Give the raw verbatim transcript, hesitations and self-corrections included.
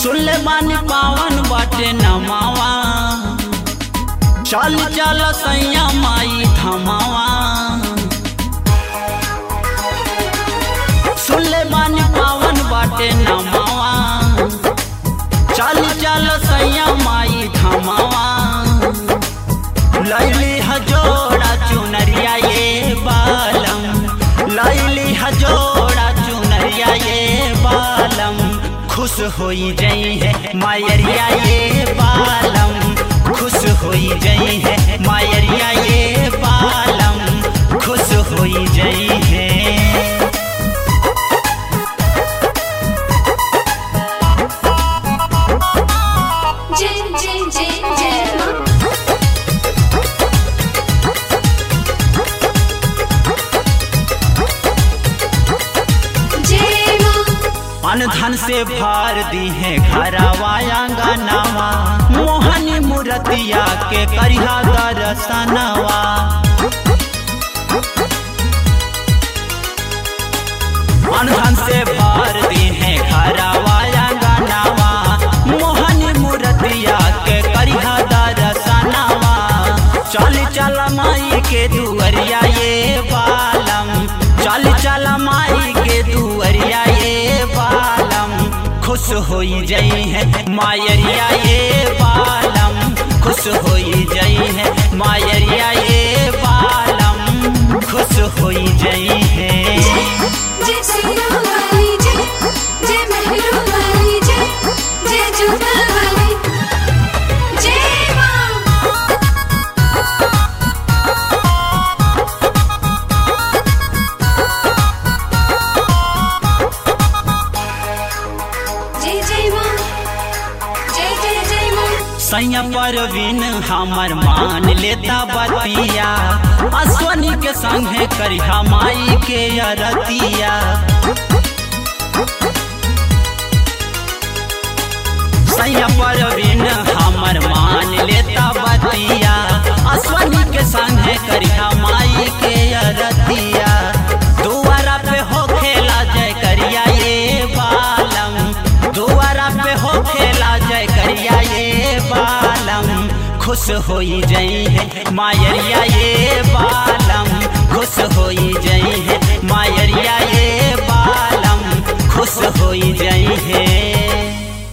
सुनले बानी पावन बाटे नमावा चल चल सैया माई धमावा सुनले बानी पावन बाटे नमावा चल चल सैया माई धमावा लैली हजोड़ा चुनरिया ये बालम लैली हजोड़ा चुनरिया ये बालम खुश होई जई है मायरिया ये बालम खुश होई जई है मायरिया ये बालम खुश होई जई है। धन से भार दी है घरवाया गानावा मोहनी मूर्तिया के करिहा दर्शनवा धन से भार दी है घरवाया गानावा मोहनी मूर्तिया के करिहा दर्शनवा चल चल माई के दुअरिया ये बालम चल चल माई के दुअरिया ये बालम खुश होई जई है मायरिया ये बालम खुश होई जई है मायरिया ये बालम खुश होई जई है। जय सिया वाली जय जय महरो वाली जय जय जोधा वाली जय मां जय जय मां जय जय जय मां सैया परवीन हमर मान लेता बतिया अश्वनी के संगे करिहा माई के अरतिया सैया परवीन हमर मान लेता बतिया अश्वनी के संगे करिहा माई के अरतिया दुआरा पे हो खेला जय करिया ये बालम दुआरा पे हो खेला जय करिया ये बालम खुश होई जई है मायरिया ये